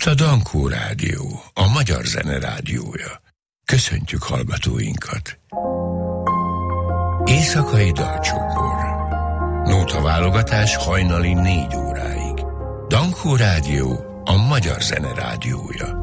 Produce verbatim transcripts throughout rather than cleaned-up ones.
a Dankó Rádió, a magyar zene rádiója. Köszöntjük hallgatóinkat! Éjszakai dalcsokor. Nóta válogatás hajnali négy óráig. Dankó Rádió, a magyar zene rádiója.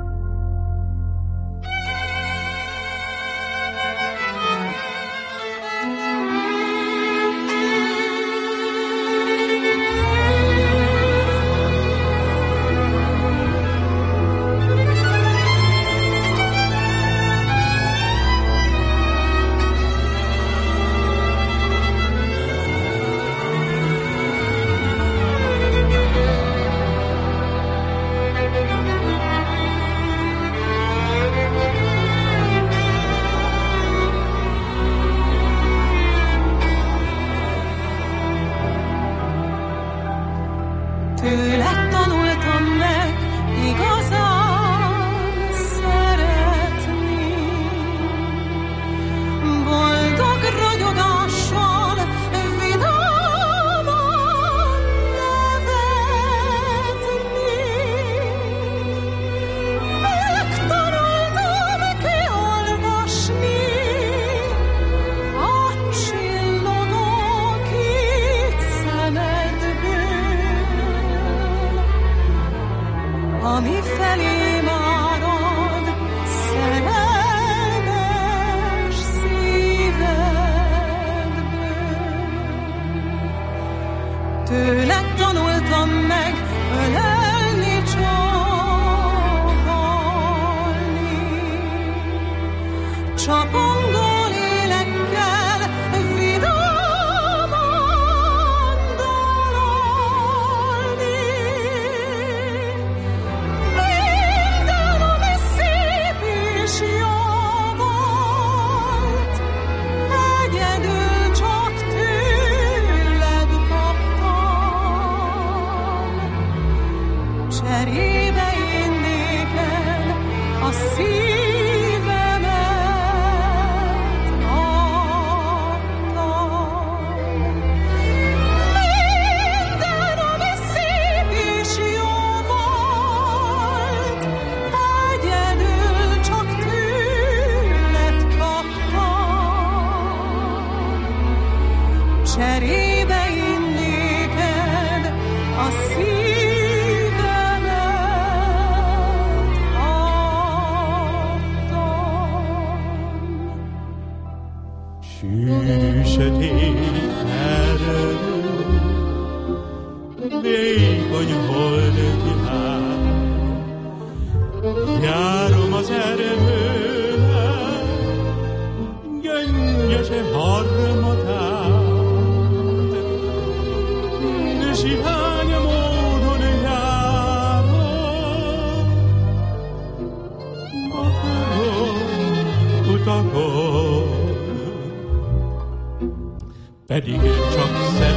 Pedig csak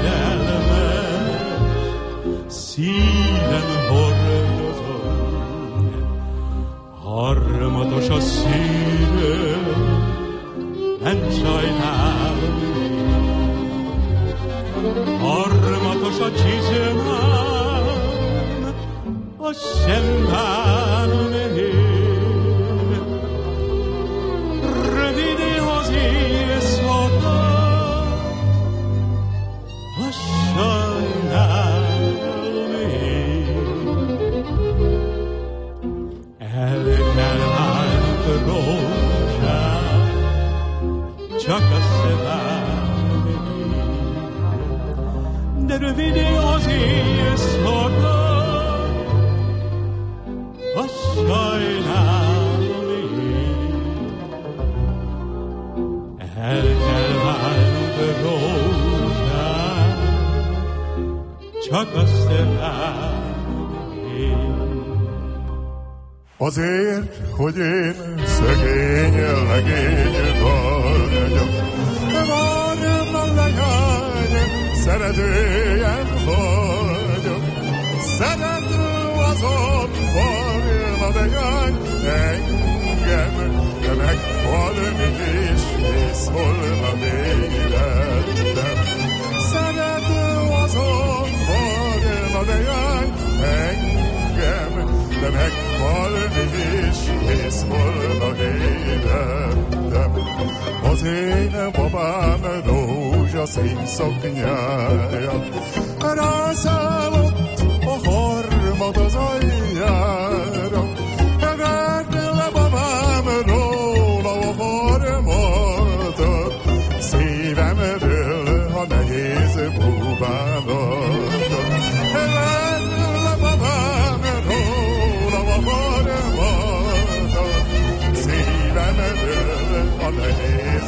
szerelmet szíven hordozom, harmatos a szívem, nem sajnálom, harmatos a csizmám, azt sem bánom én. Rövid az éjszaka, sajnálom én. El kell állnunk rózsán, csak a szemem én. De rövid az éjszaka, azt sajnálom én. El kell állnunk rózsán, csak azt én. Azért, hogy én szegény legény vagyok, várjam a leány, szeretőjem vagyok. Szerető azon várjam a leány, engem megfal és szólna még életem. Szerető azon várjam a leány, engem de meghalni is kész volna életem. Az én babám rózsaszín szoknyája, rászállott a harmad az aljára. Vedd le babám róla a harmadat, szívemről a nehéz búbánatot. Vedd le babám róla a harmadat, szívemről a nehéz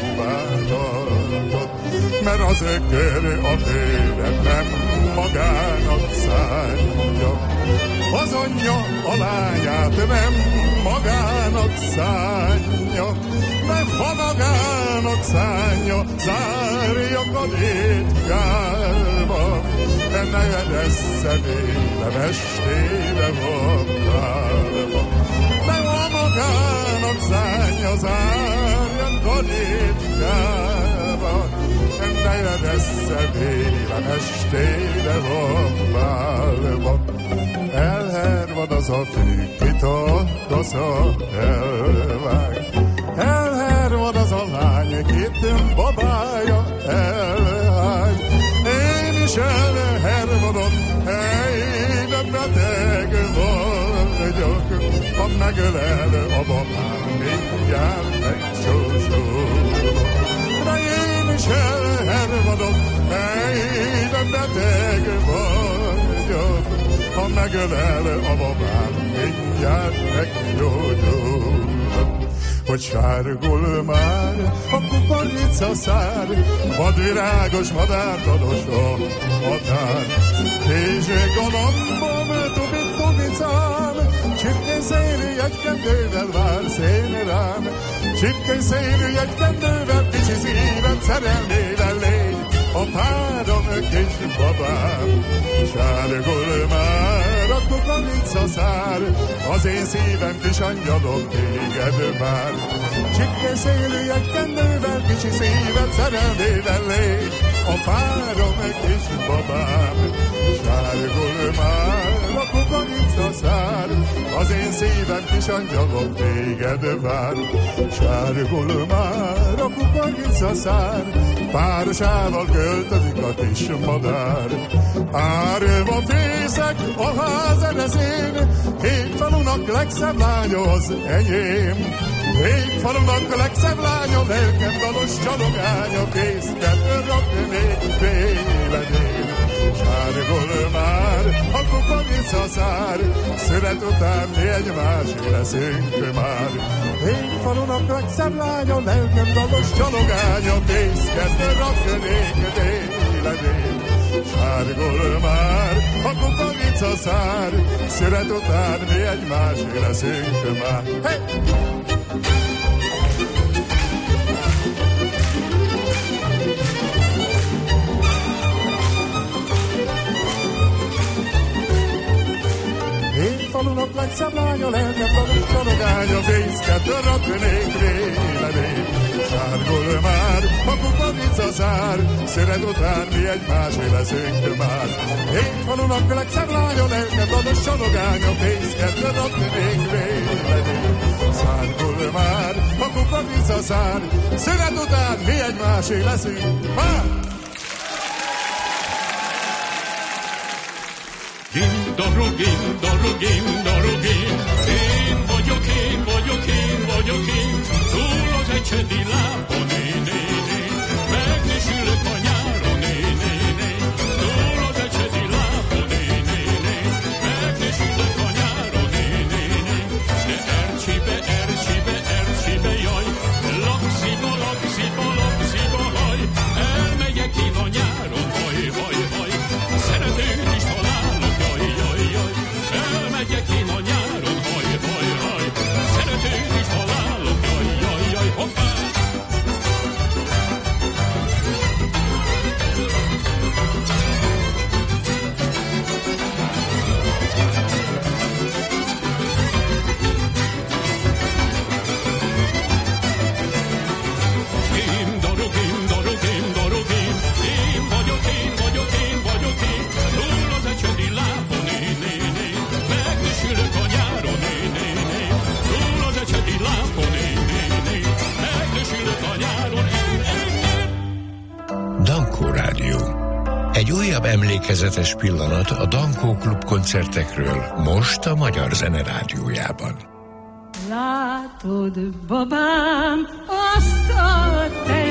búbánatot. Mert az ökör a főre nem magának szánja, az anyja a lányát nem magának szánja, mert ha magának szánja, zárjak a létkárba, de ne edessze vélem estére vakálba. De ha magának szánja, zárjak a létkárba, ne edessze vélem estére vakálba. Elhervad az a fű, kit a kasza elvág. Elhervad az a lány, kit babája elhány. Én is elhervadom, hely, de beteg vagyok. Ha megölel a babám, mindjárt megcsósolom. De én is elhervadom, hely, de beteg vagyok. Ha megölel a babám, mindjárt meggyógyul. Hogy sárgul már a kukorica szár, vadvirágos madárdalos a határ. És galambom, tubi-tubicám, csipkén szélű egy kendővel vár szélni rám. Csipkén szélű egy kendővel, kicsi szívem szerelmével légy a párom kis babám. Sárgul már a kukorica szár, az én szívem kis angyalom téged már. Csipke szélű egy kendővel, kicsi szíved szerelmével légy a párom kis babám. Sárgul már a kukorica szár, az én szívem kis angyalom téged vár. Sárgul már a kukorica szár, párosával költözik a kis madár. Árva fészek a ház ereszén, hét falunak legszebb lánya az enyém. Hét falunak legszebb lánya, lelkem dalos csalogánya, fészket raknék véledén. Sárgul már a kukorica szár, szület után mi egymásé leszünk már. Hét falunak legszebb lánya, lelkem dalos csalogánya, fészket raknék véledén. Sárgul már a kukorica szár, szület után mi egymásé leszünk már. Hey! Falunak legszebb lánya, lelkem dalos csalogánya, fészket raknék véledén. Sárgul már a kukorica szár, szület után mi egymásé leszünk már. Hét falunak legszebb lánya, lelkem dalos csalogánya, fészket raknék véledén. Sárgul már a kukorica szár, szület után mi egymásé leszünk már. Gindorogin, dorogin, dorogin, én vagyok, én vagyok, én vagyok én, túl az egyedi lábon, né, né, né, megnisülök a nyáron, né, né, né, túl az egyedi lábon, né, né, né, megnisülök a nyáron, né, né, né, de ercsibe, ercsibe, ercsibe, jaj, lapsziba, lapsziba, lapsziba, haj, elmegyek én a nyáron, haj, haj, haj, szeretőt is találok, jaj, jaj, jaj, elmegyek én a emlékezetes pillanat a Dankó Klub koncertekről most a Magyar Zene Rádiójában. Látod, babám, azt a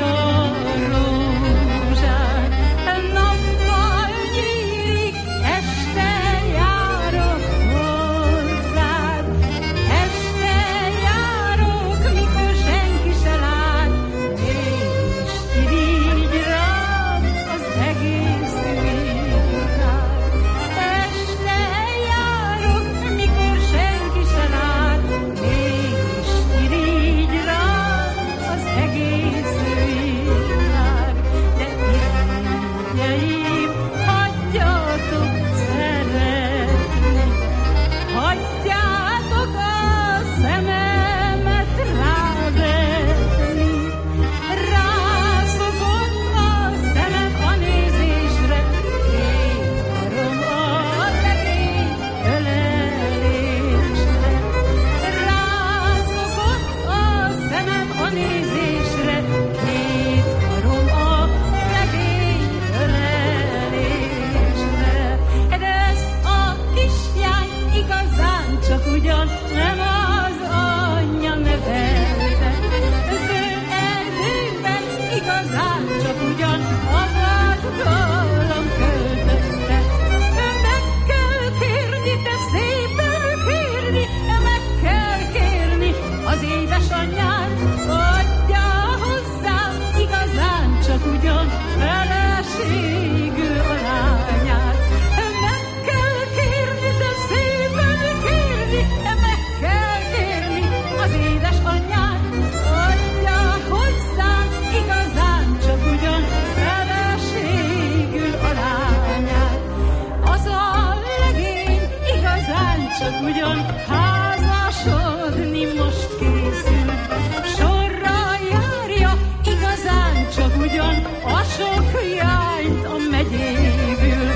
tejarózsát, nappal nyílik, este járok hozzád. Este járok, mikor senki se lát, és irigy rám az egész világ. Este járok, mikor senki se lát, és irigy rám az egész világ. De irigyjeim, hagyjatok szeretni, hagyjátok a szememet rávetni. Rászokott a szemem a nézésre, két karom a legény ölelésre. Rászokott a szemem a nézésre, két karom a legény ölelésre. De ez a kislány igazán csak ugyan nem az anyja nevelte. Az ő erdőben igazán csak ugyan a vadgalom költötte. Meg kell kérni, de szépen kérni, meg kell kérni az édesanyját, adja hozzám igazán csak ugyan feleségül a lányát. Meg kell kérni, de szépen kérni, meg kell kérni az édesanyját, adja hozzám igazán csak ugyan feleségül a lányát. Az a legény igazán csak ugyan házasodni most készül, sorra járja igazán csak ugyan a sok jányt a megyéből,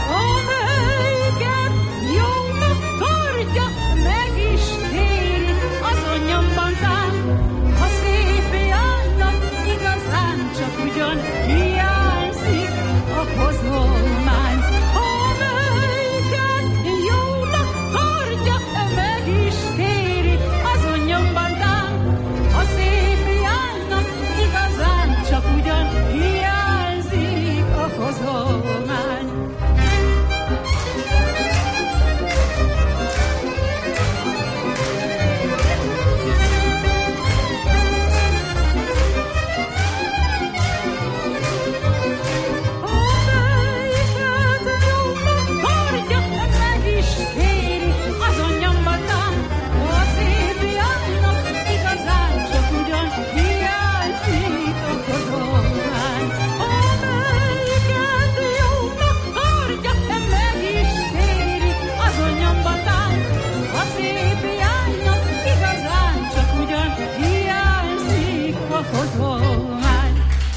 amelyiket jónak tartja, meg is kéri azon nyomban, a szép jánynak igazán csak ugyan hiányzik a hozolmány, amelyiket jónak tartja, meg is kéri azon nyomban, a szép jánynak igazán csak ugyan hiányzik a hozolmány. Amelyiket jónak tartja, meg is kéri azon nyomban, a szép jánynak igazán csak ugyan hiányzik a hozolmány. Amelyiket jónak tartja, meg is kéri azon nyomban, a szép jánynak igazán csak ugyan hiányzik a hozolmány.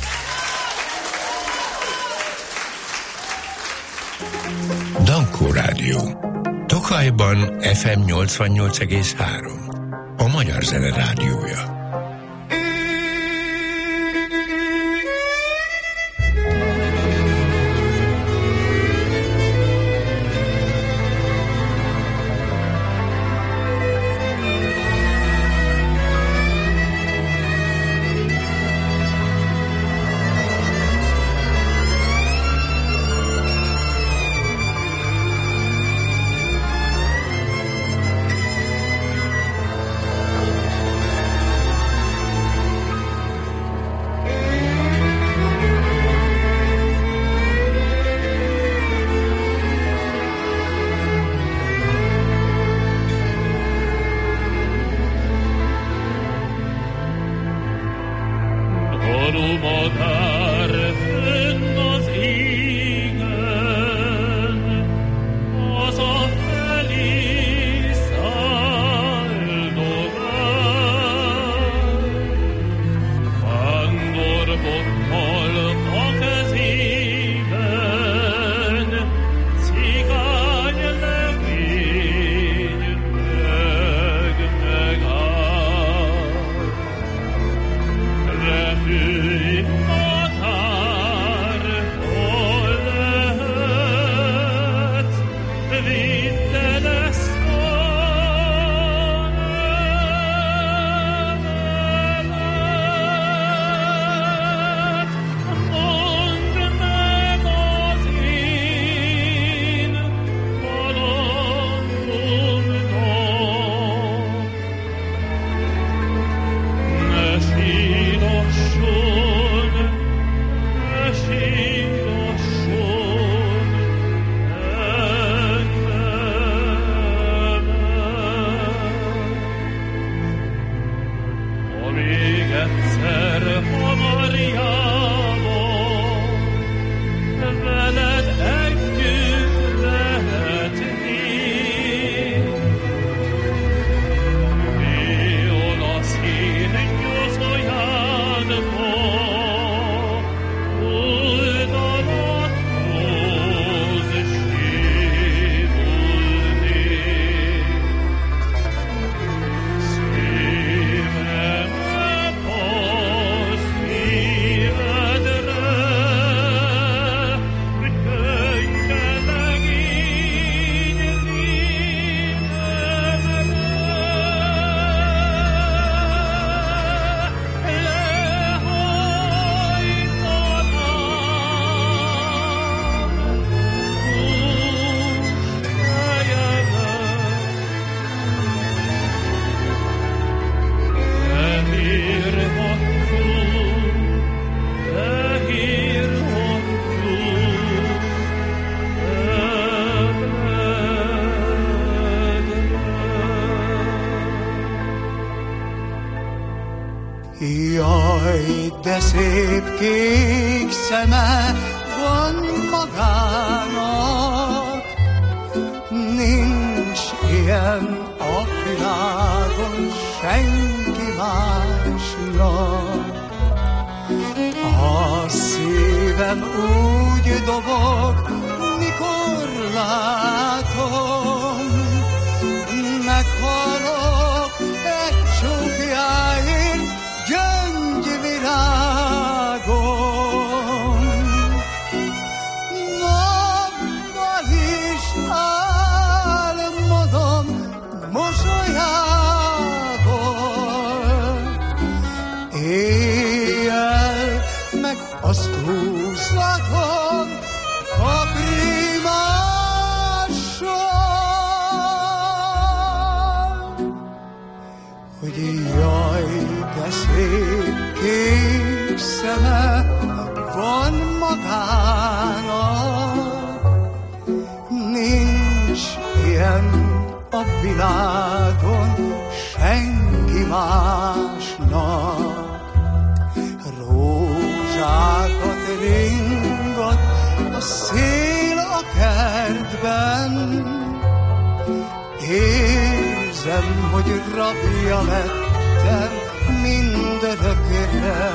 Dankó Rádió. Tokajban ef em nyolcvannyolc egész három. A Magyar Zene Rádiója. Jaj, de szép kék szeme van magának, nincs ilyen a világon senki másnak. A szívem úgy dobog, mikor látom, meghalok egy csókjáért gyöngyvirágon. Nappal is álmodom mosolyából, éjjel meg azt húzhatom a primással, hogy jaj, de szép kék szeme van magának, nincs ilyen a világon senki másnak. Rózsákat ringat a szél a kertben, érzem, hogy rabja lettem mindörökre.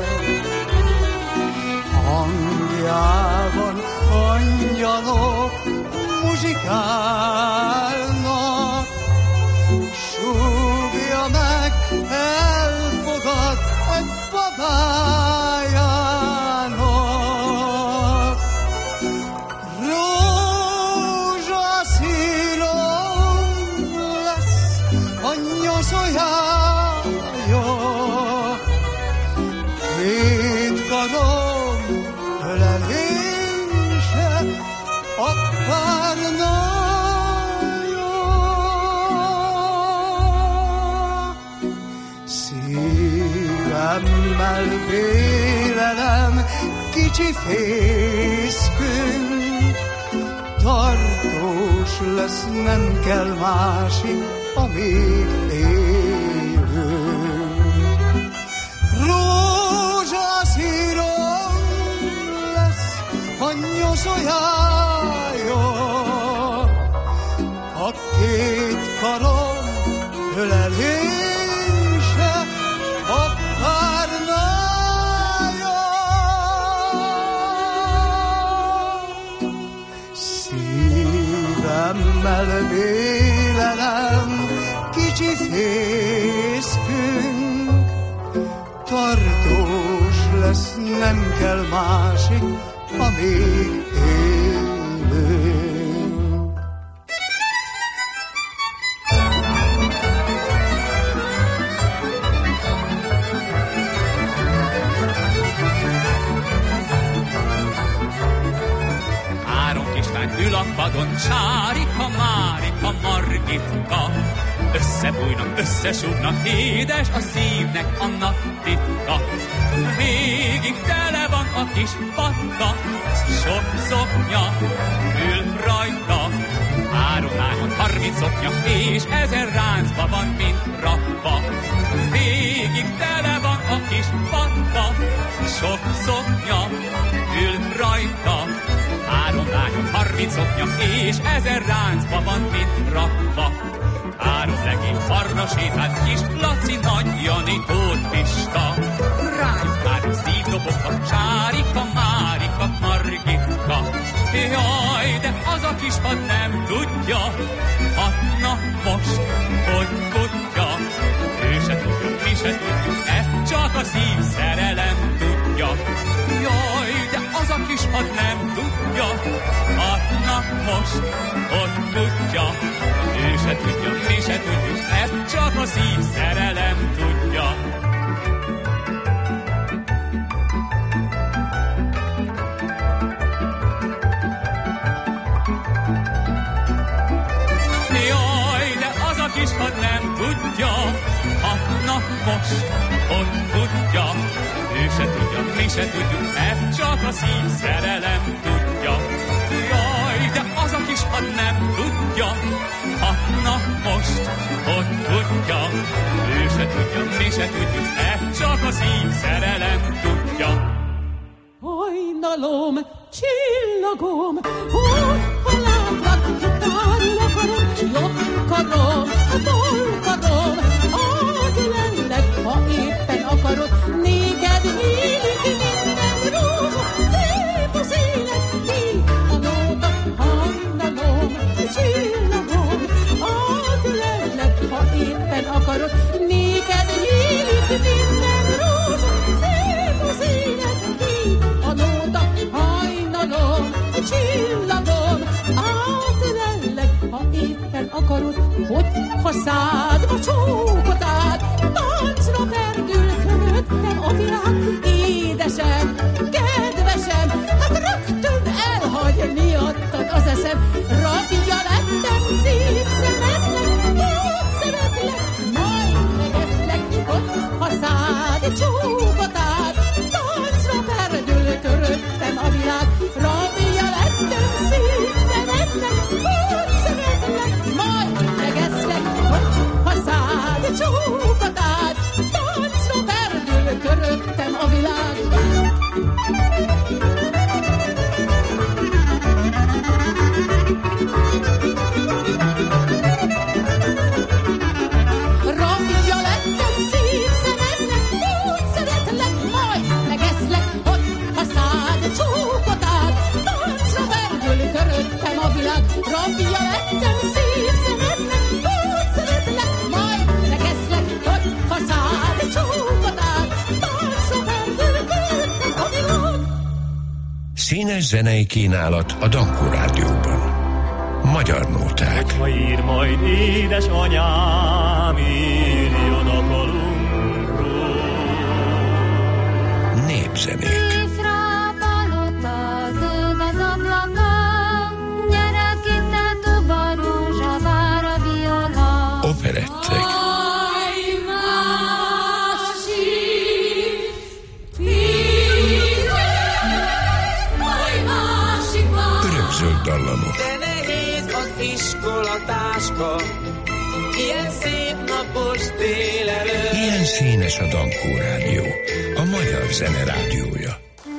Hangjában angyalok muzsikálnak, súgja meg, elfogad egy babájának. Rózsaszírom lesz a nyoszoljája, két karom ölelése a párnája. Szívemmel vélelem kicsi fészkünk, tartós lesz, nem kell másik, amíg élünk. Rózsaszírom lesz a nyoszoljája, a két karom ölelése a párnája. Szívemmel vélelem kicsi fészkünk, tartós lesz, nem kell másik, amíg élünk. Csárika, Márika, Margitka. Összebújnak, összesúgnak, édes a szívnek annak titka. Végig tele van a kis patka, sok szoknya ül rajta. Három lányon, harminc szoknya, és ezer ráncba van, mint rakva. Végig tele van a kis patka, sok szoknya ül rajta. Három lányon, harminc szoknya, és ezer ráncba van, mint rakva. Három legény arra sétált kis Laci, Nagy Jani, Tóth Pista. Rájuk három szívdobogtak, Csárika, Márika, Margitka. Jaj, de az a kis pad nem tudja, hát na most, hogy tudja. Ő se tudja, mi se tudjuk, ezt csak a szív szerelem tudja. Jaj, de az a kis pad nem tudja, hát na most, hogy tudja. Ő se tudja, mi se tudjuk, ezt csak a szív szerelem tudja. Jaj, de az a kis pad nem tudja, hát na most, hogy tudja. Ő se tudja, mi se tudjuk, ezt csak a szív szerelem tudja. Jaj, de az a kis pad nem tudja, hát na most, hogy tudja. Ő se tudja, mi se tudjuk, ezt csak a szív szerelem tudja. Hajnalom, csillagom, úgy, ha látlak, tárul akarom, jobb karom, bal karom, átlenlek, ha éppen akarod, néked nyílik minden rózsa, szép az élet, így a nóta. Hajnalom, csillagom, átlenlek, ha éppen akarod, néked nyílik minden rózsa, szép az élet, így a nóta. Hajnalom, csillagom, átlellek, ha éppen akarod, hogy ha szádba csókot át, táncra perdül köröttem a világ. Édesem, kedvesem, hát rögtön elhagy miattad az eszem. Rabja lettem, szép szeretlek, úgy szeretlek, majd megeszlek, hogy ha szád csókot át, táncra perdül köröttem a világ. Rabja lettem, szép szeretlek, úgy szeretlek, majd megeszlek, hogy ha szád csókot át, táncra perdül köröttem a világ. Rabja lettem, szép szeretlek, úgy szeretlek, majd megeszlek, hogy ha szád csókot át, táncra perdül köröttem a világ. Rabja lettem, szép szeretlek, úgy szeretlek, majd megeszlek, hogy ha szád csókot át, táncra perdül köröttem a világ. Színes zenei kínálat a Dankó Rádióban. Magyar nóták. Ha ír majd édesanyám, írjon a falunkról. Népzenék. Észre palota, zöld az ablaka, gyerek itt a tuba, rózsa, vár a viola. Operettek. Örökzöld dallamok. De nehéz az iskolatáska, ilyen szép napos délelőtt. Ilyen színes a Dankó Rádió, a magyar zene rádiója.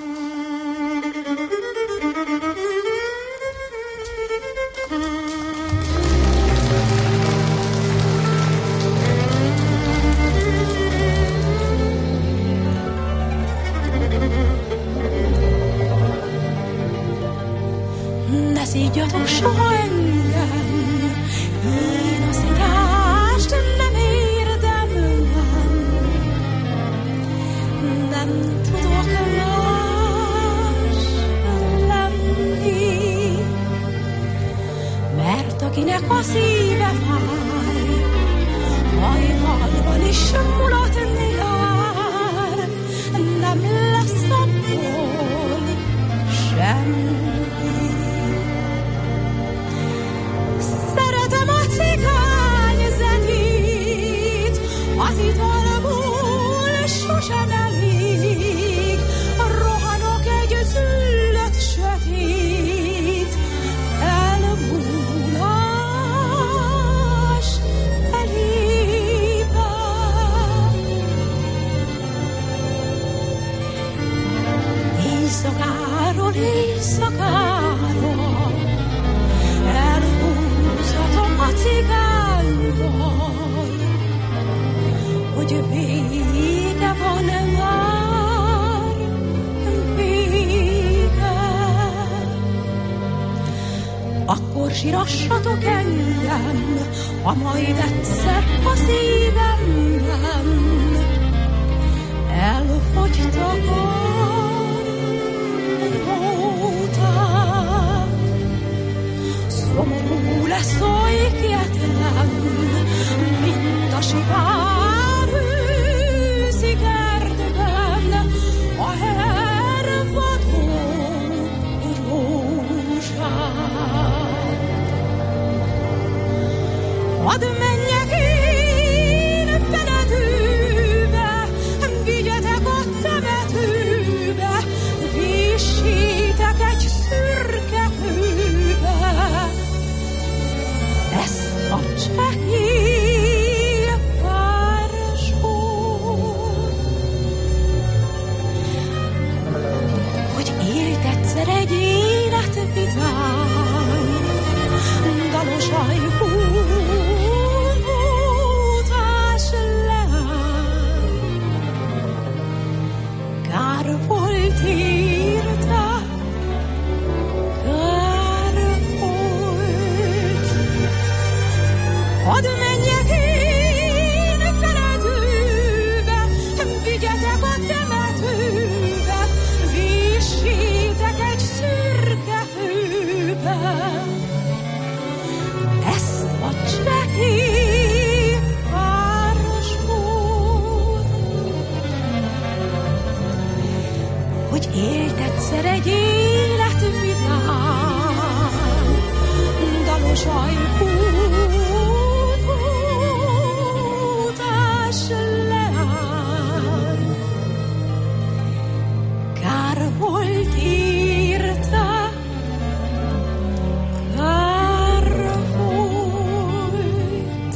Ne szígyatok soha engem, én a szígyást nem érdemlem. Nem tudok más lenni, mert akinek a szíve fáj, hajnalban is mulatni jár, nem lesz abból semmi. sirassatok engem, ha majd egyszer a szívemben elfogytak a nóták. Szomorú lesz oly kietlen, mint a sivár őszi kertben, a hervadó rózsák. Hadd menjek én feledőbe, vigyetek a temetőbe, vissétek egy szürke hőbe. Ezt a csehély pársor, hogy élt egyszer egy élet vidám, dalos ajkú utás leány. Kár volt érte, kár volt. Hadd menjek én feledőbe, vigyetek a temetőbe, vissétek egy szürke hőbe. Ezt a csehély pársor, hogy élt egyszer egy élet vidám, dalos ajkú utás leány. Kár volt érte, kár volt.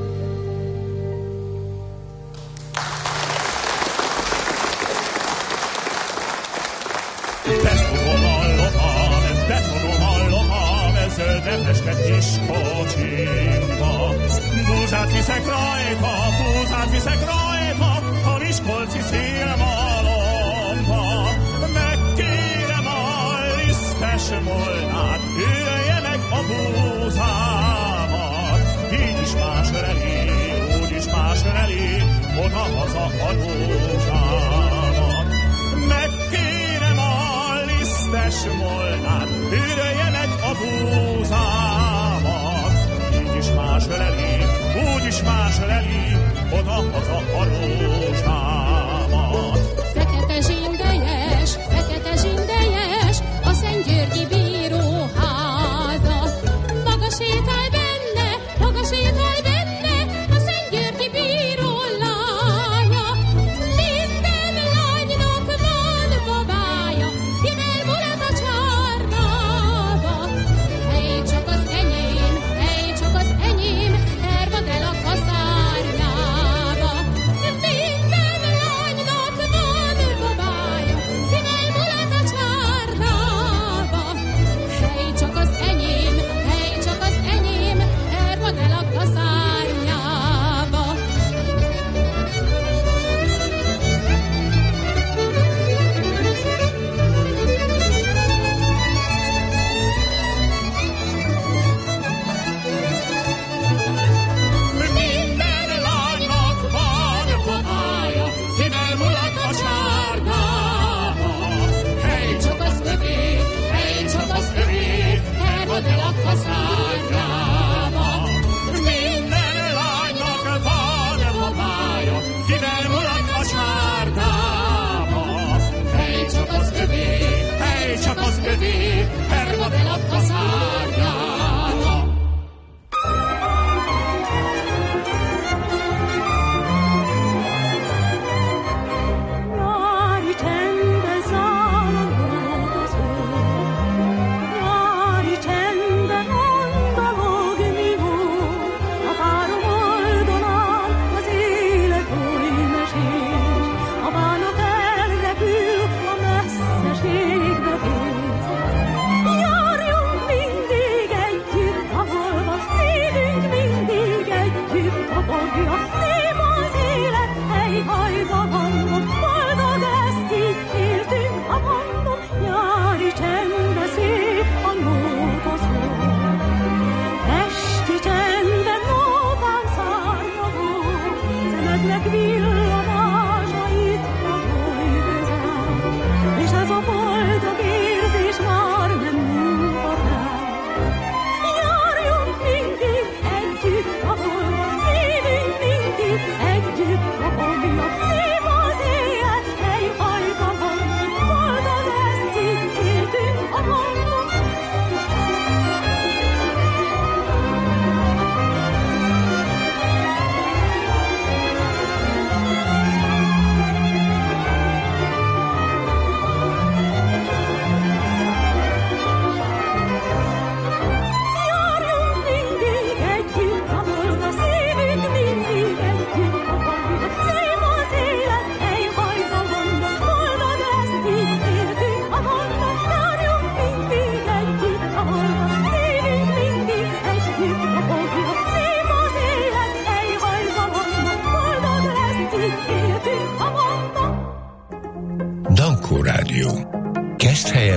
Beszogom a lovam, beszogom a lovam, zöldre festett kis kocsimba. Búzát viszek rajta, búzát viszek rajta, a miskolci szélmalomba. Megkérem a lisztes molnát, ülje meg a búzámat. Így is más leli, úgy is más leli, oda-haza a rózsámat. Megkérem a lisztes molnát, ülje meg a búzámat. Így is más leli, úgy is más leli, oda-haza a rózsámat. Fekete zsindejes, fekete zsindejes, a Szentgyörgyi bíróháza. Maga sétálj benne, maga sétálj benne, a Szentgyörgyi bíró lánya. Minden lánynak van babája, kivel mulat a csarnába. Hely csak az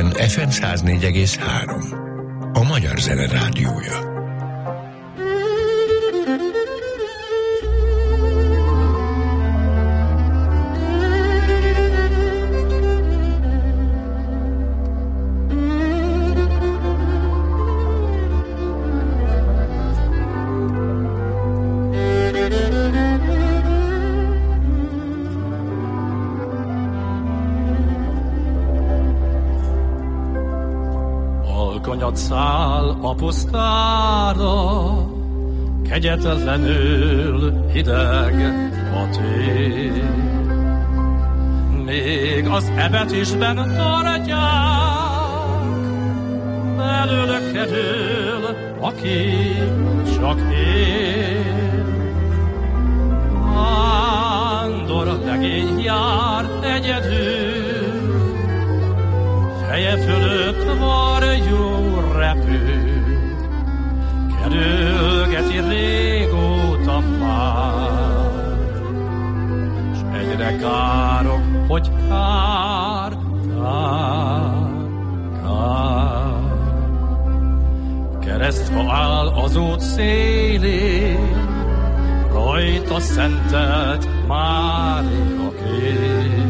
Budapesten ef em száz négy egész három. A Magyar Zene Rádiója. Száll a pusztára, kegyetlenül hideg a tél. Még az ebet is bent tartják, belőle kerül, aki csak él. Vándor legény jár egyedül, feje fölött varjú repül, kerülgeti régóta már, s egyre károk, hogy kár, kár, kár. Keresztfa áll az út szélén, rajta szentelt Mária kép.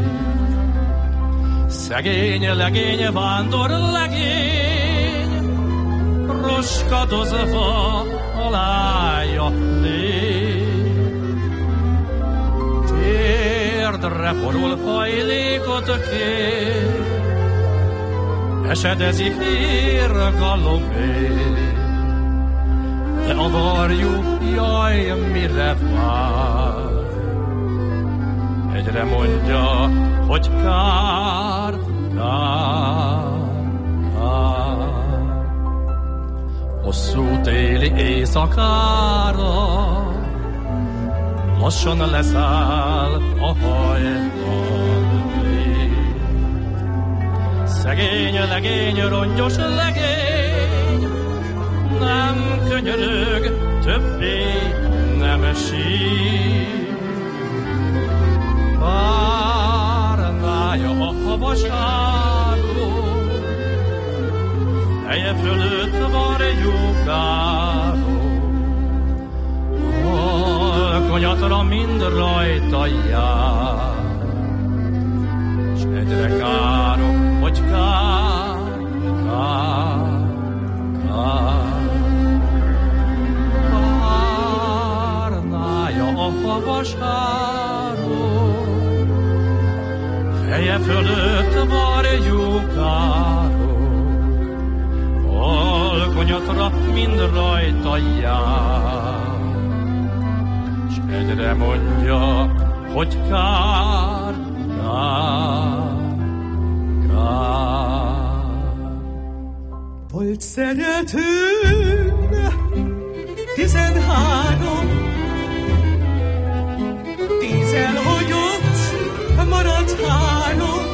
Szegény legény, vándor legény, roskadozva alája lép. Térdre borul, hajlékot kér, esedezik érgalomé. De a varjú, jaj, mire vár? Egyre mondja, hogy kár, kár, kár. Hosszú téli éjszakára lassan leszáll a hajnal. Szegény legény, rongyos legény, nem könyörög, többé nem sír. Várnája a havasáró, feje fölött varjúkáró. Alkonyatra mind rajta jár, s egyre károk, hogy kár, kár, kár. Várnája a havasáró, feje fölött varjúkárok, alkonyatra mind rajta jár, s egyre mondja, hogy kár, kár, kár. Volt szeretőm tizenhárom, tíz elhagyott, maradt három,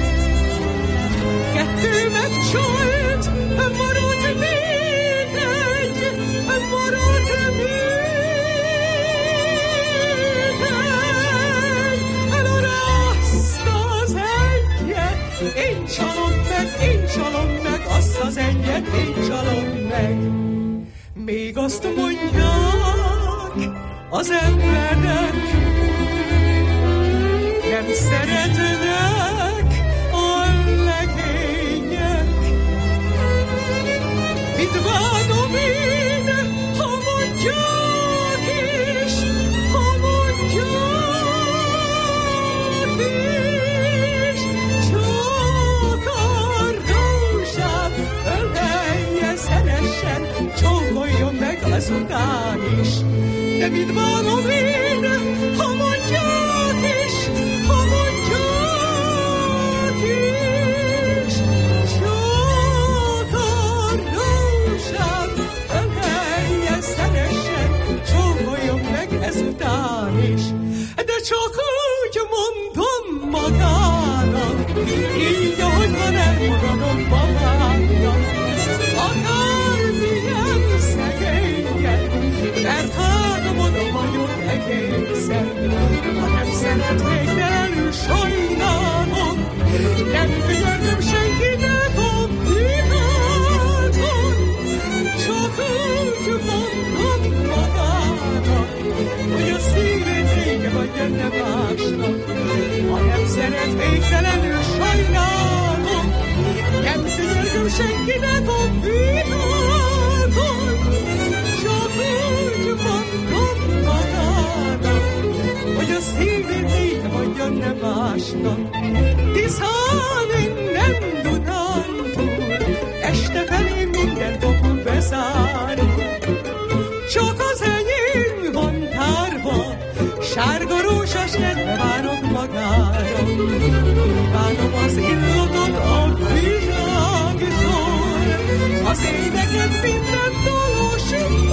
kettő megcsalt, maradt még egy, maradt még egy. Elorázta az egyet, én csalom meg, én csalom meg, azt az egyet, én csalom meg. Még azt mondják az emberek, nem szeretnek a legények. Mit bánom én, ha mondják is, ha mondják is. Csak a rózsát ölelje szeressen, csókoljon meg azután is. De mit bánom én, ha mondják is, ha mondják is. Csak a rózsát ölelje szeressen, csókoljon meg ezután is. De csak úgy mondom magának, így ahogy van elfogadom magának. Akármilyen szegényen, mert három oda vagyok egészen. Ha nem szeretnék, de sajnálom, nem figyeltem senki, ne szeret végtelenül sajnálom, nem figyelgöm senkinek a világon, csak úgy mondom magának, hogy a szívén mit mondjon ne másnak, hiszen én nem Dunántúl, este felé minden kapun bezárul, csak az enyém van tárva, sárga rózsas nedve várok magára. Kívánom az illatot a virágtól, az éneket minden dalos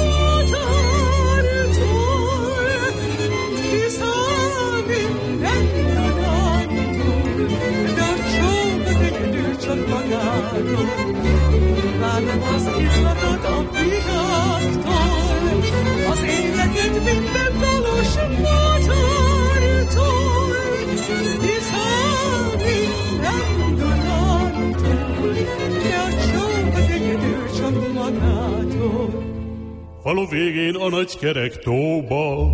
madártól, hiszen minden Dunántúl, de a csókot egyedül csak magáról. Kívánom az illatot a virágtól, az éneket minden dalos madártól, hiszen minden Dunántúl, de a csókot egyedül csak magától. Falu végén a nagy kerek tóba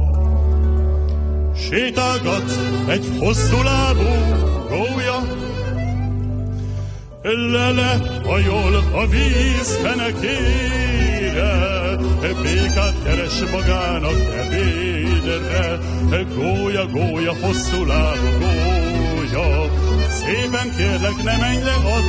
sétálgat egy hosszú lábú gólya, lele hajol a víz fenekére, békát keres magának ebédre. Gólya, gólya, hosszú lábú gólya, szépen kérlek, ne menj le a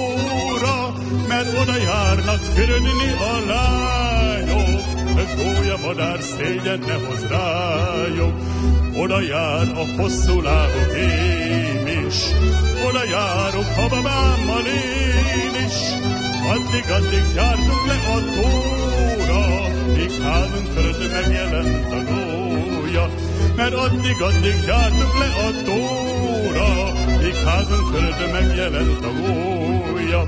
tóra, mert oda járnak fürödni a lányok. Gólya madár szégyen ne hoz rájuk, oda jár a hosszú lábú én is, oda járok a babámmal én is. Addig-addig jártunk le a tóra, míg házunk fölött megjelent a gólya. Mert addig-addig jártunk le a tóra, míg házunk fölött megjelent a gólya.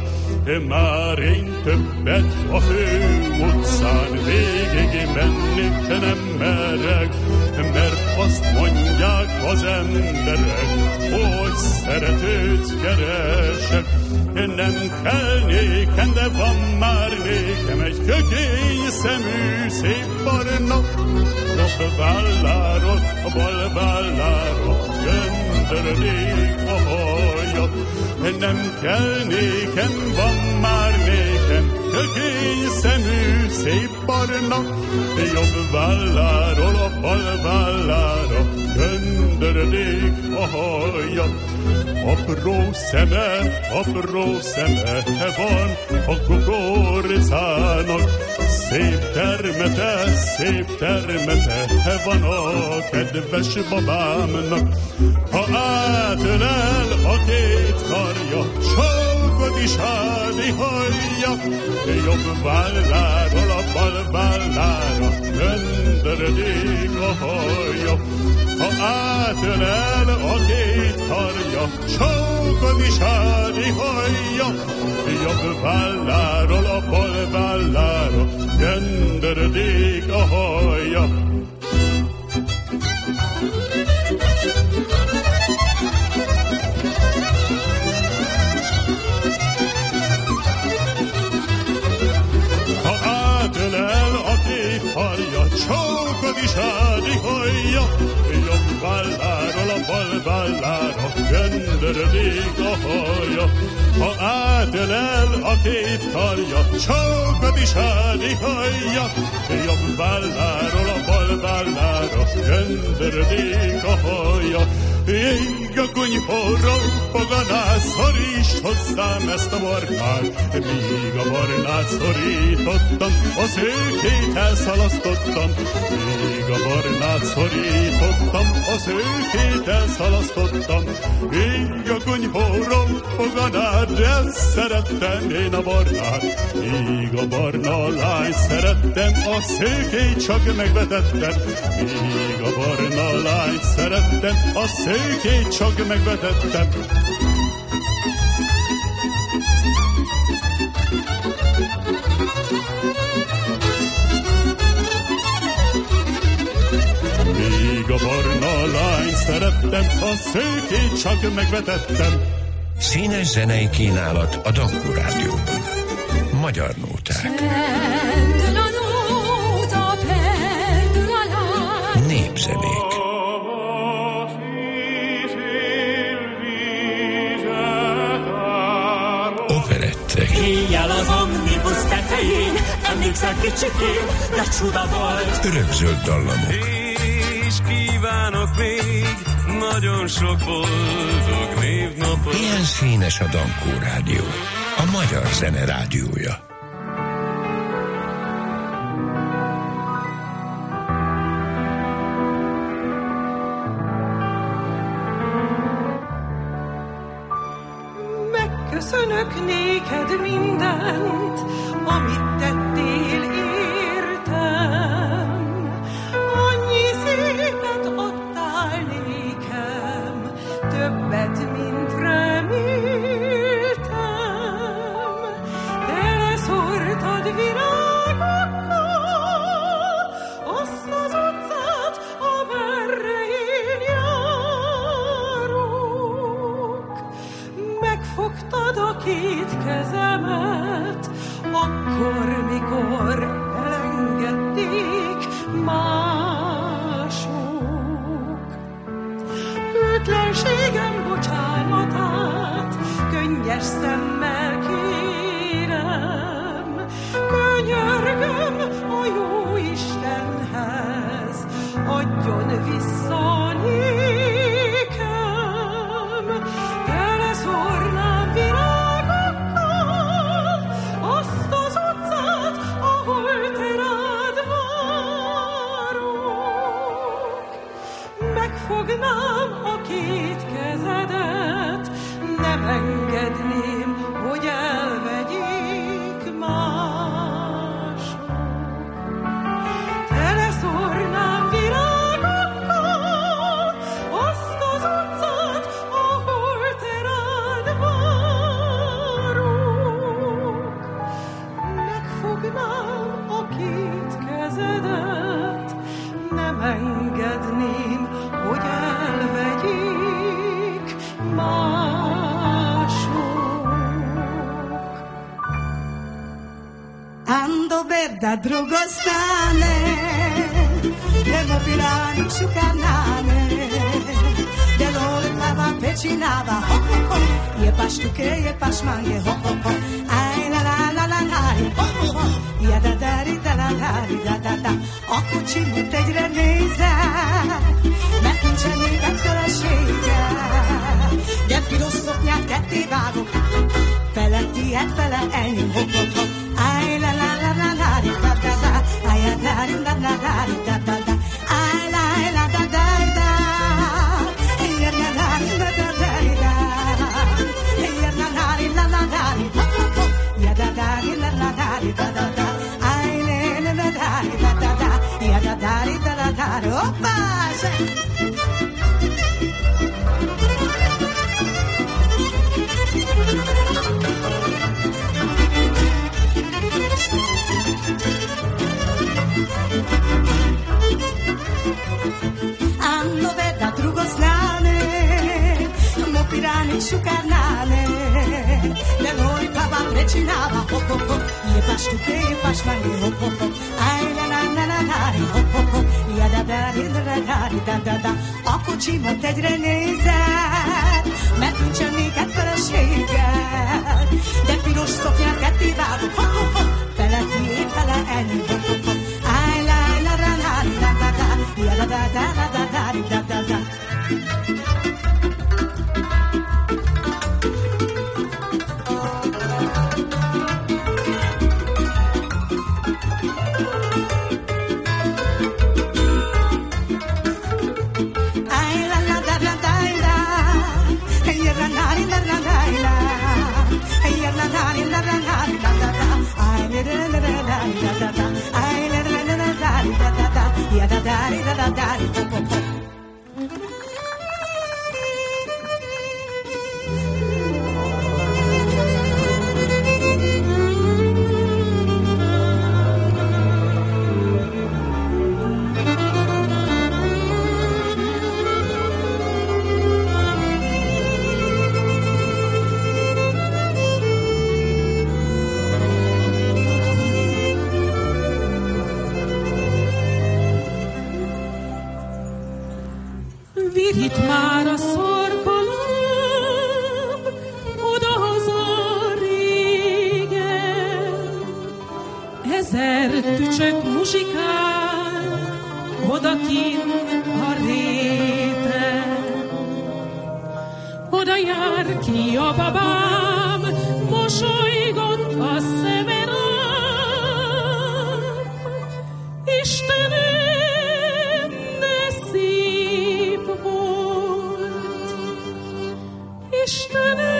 Már én többet a fő utcán végig menni nem merek, mert azt mondják az emberek, hogy szeretőt keresek. Nem kell nékem, de van már nékem egy kökény szemű szép barna, jobb válláról, a bal válláról göndörödik a haja. Nem kell nékem, van már nékem kökény szemű szép barna, jobb válláról, a bal vállára göndörödik a haja. Apró szeme, apró szeme van a kukoricának, szép termete, szép termete van a kedves babámnak. Ha átölel a két karja, csókot is ádihajja, jobb válláról a bal vállára göndörödik a haja. Ha átölel a két karja, csókot is ádihajja, jobb válláról a bal vállára göndörödik a haja. Ha átölel a két karja, csókot is ádihajja, jobb válláról a bal vállára göndörödik a haja. Ha átölel a két karja, csókot is ádihajja, jobb válláról a bal vállára göndörödik a haja. Ég a kunyhóra, poganás, szorítsd hozzám ezt a barnát, míg a barnát szorítottam, a szőkét elszalasztottam, míg a barnát szorítottam, a szőkét elszalasztottam. Ég a kunyhóra, poganát, de szerettem én a barnát, míg a barna lány szerettem, a szőkét csak megvetettem, míg a barna lány szerettem, a szőkét csak megvetettem. Míg a barna lány szerettem, a szőkét csak megvetettem. Színes zenei kínálat a Dankó Rádióban. Magyar nóták. Népzenék. kicsikém, de csuda volt. Örökzöld dallamok. És kívánok még nagyon sok boldog névnapot. Ilyen színes a Dankó Rádió, a magyar zene rádiója. Megköszönök néked mindent, amit tettél értem. Annyi szépet adtál nékem, többet, mint reméltem. Teleszórtad virágokkal azt az utcát, amerre én járok. Megfogtad a két kezemet, akkor, mikor elengedték mások. Hűtlenségem bocsánatát könnyes szemmel kérem. Könyörgöm a jó Istenhez, adjon vissza nékem. Teleszórnám virágokkal azt az utcát, ahol te rád várok. Megfognám a két kezedet, nem engedném, hogy elvegyék mások. Teleszórnám virágokkal azt az utcát, ahol te rád várok. Megfognám a két kezedet, nem engedném, hogy elvegyék mások. Ando verda drugo stane, nemo pirani šukanane, delole plava pečinava, hop hop hop, je pa štuke, je pa šmange, hop hop hop, aj la la la la la, hop hop hop, ja da dari da la la da da da, a kocsimot egyre nézek, mert nincsen még egy felesége, de piros szoknyát ketté vágok, fele tiéd, fele enyém, hop hop hop, aj la la la la la da da da, aj la la la la da da da, aj la la da da da, ja la la la da da da, ja la la la la da, hop hop hop, ja da da la la da da da da, aj la la la da da da da, ja da da da da da, hoppa! Hanno veda drugo strane, mo pirani šukarnane, delori pava prečinava, hop hop hop, je pa štuke, je pa šmange, hop hop hop, aj la la la la la, hop hop hop, ja da da da da da da da, a kocsimat egyre nézek, mert nincsen néked feleséged, de piros szoknyát ketté vágok, hop hop hop, fele tiéd, fele enyém, hop hop hop, aj la la la la la da da, ja da da da da da da da da. Itt már a szorgalom, odahaza régen, ezer odakint a réten. Oda jár ki a babám, mosolygott a szeme rám. Istenem, de szép volt, Istenem,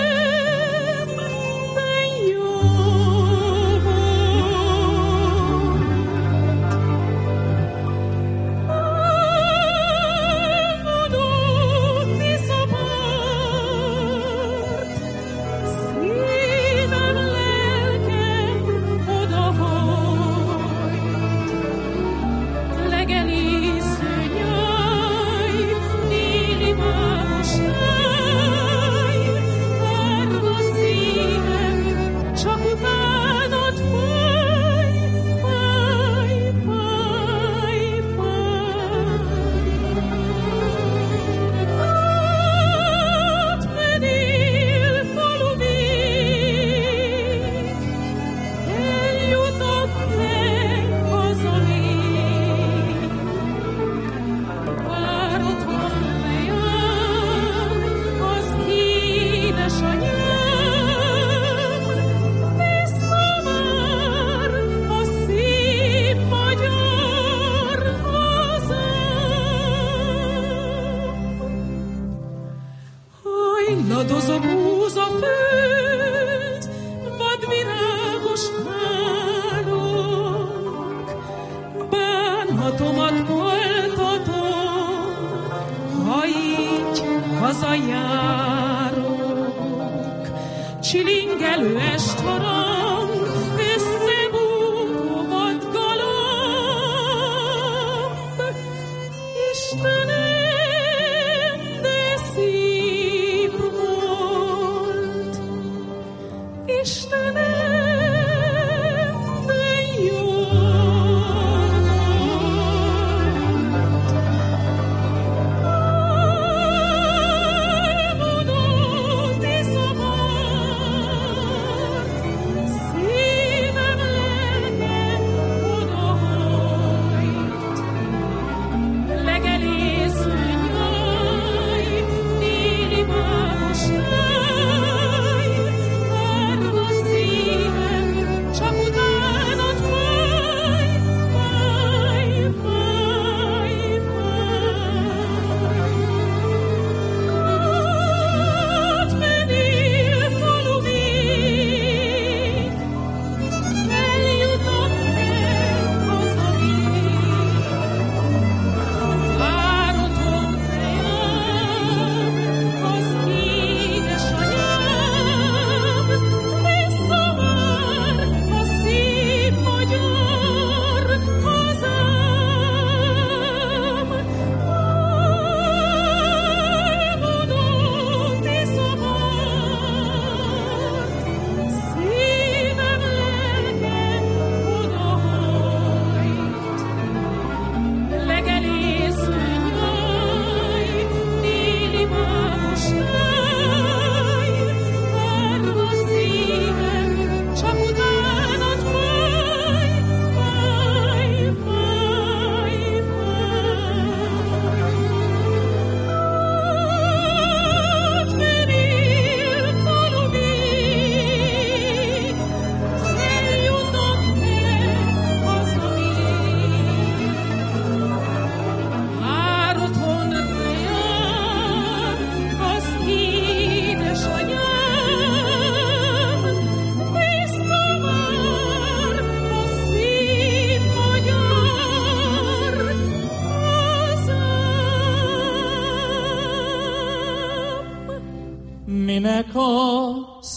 Minek a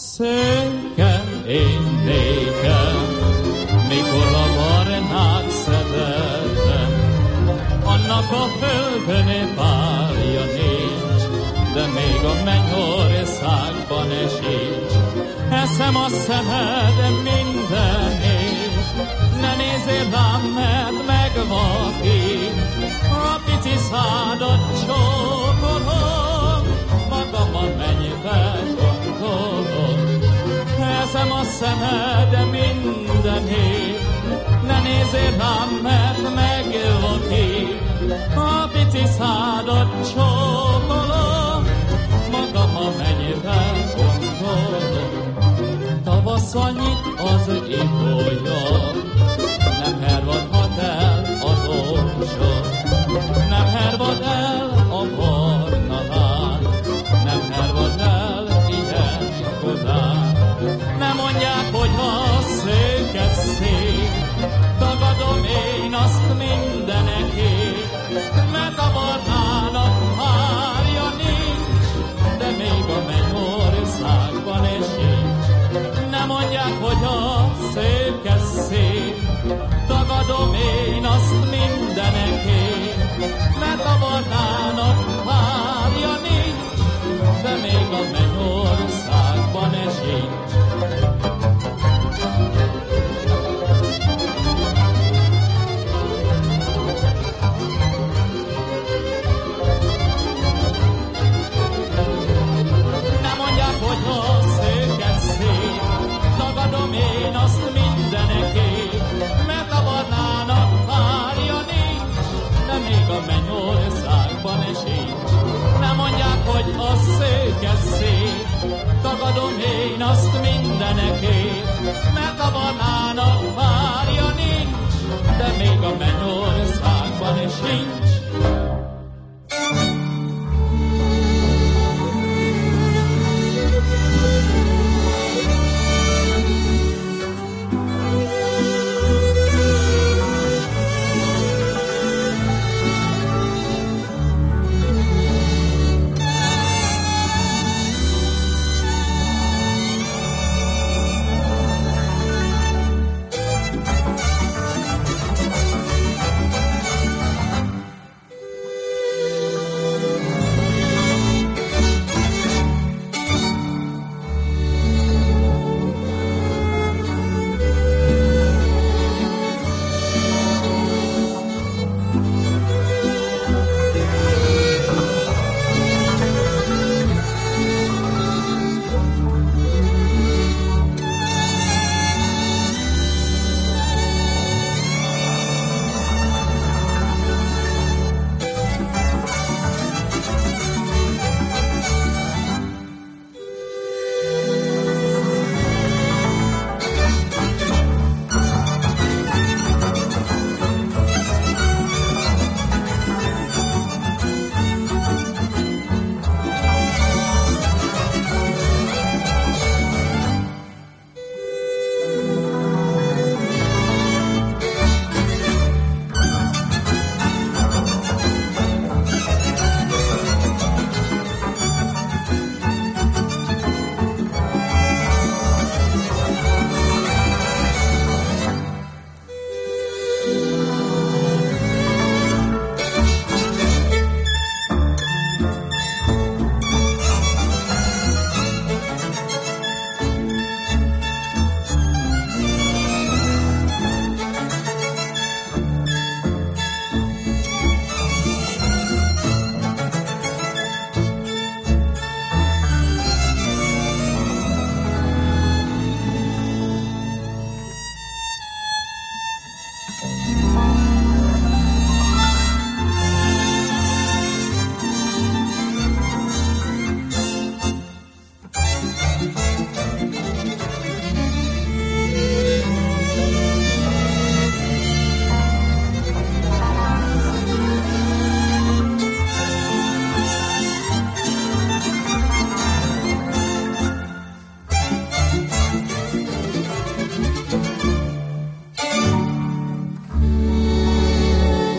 szőke én nékem, mikor a barnát szeretem, annak a földön párja nincs, de még a mennyországban is sincs. Eszem a szemed mindenért, ne nézzél rám, mert megvakít, a pici szádat csókolom, magam a mennybe gondolom. Eszem a szemed mindenért, ne nézzél rám, mert megvakít, a pici szádat csókolom, magam a mennyire gondolom. Tavasszal nyit az ibolya, nem hervadhat el a rózsa, nem hervad el a barna láng, nem hervad el ilyen korán. Nem mondják, hogy ha szőke szép, tagadom én azt mindenekét, mert a barnának párja nincs, de még a mennyországban is sincs. Nem mondják, hogy a szőke szép, tagadom én azt mindenekét, mert a barnának párja nincs, de még a mennyországban is sincs. Tagadom én azt mindenekét, mert a barnának párja nincs, de még a mennyországban is sincs. Nem mondják, hogy a szőke szép, tagadom én azt mindenekét, mert a barnának párja nincs, de még a mennyországban is sincs.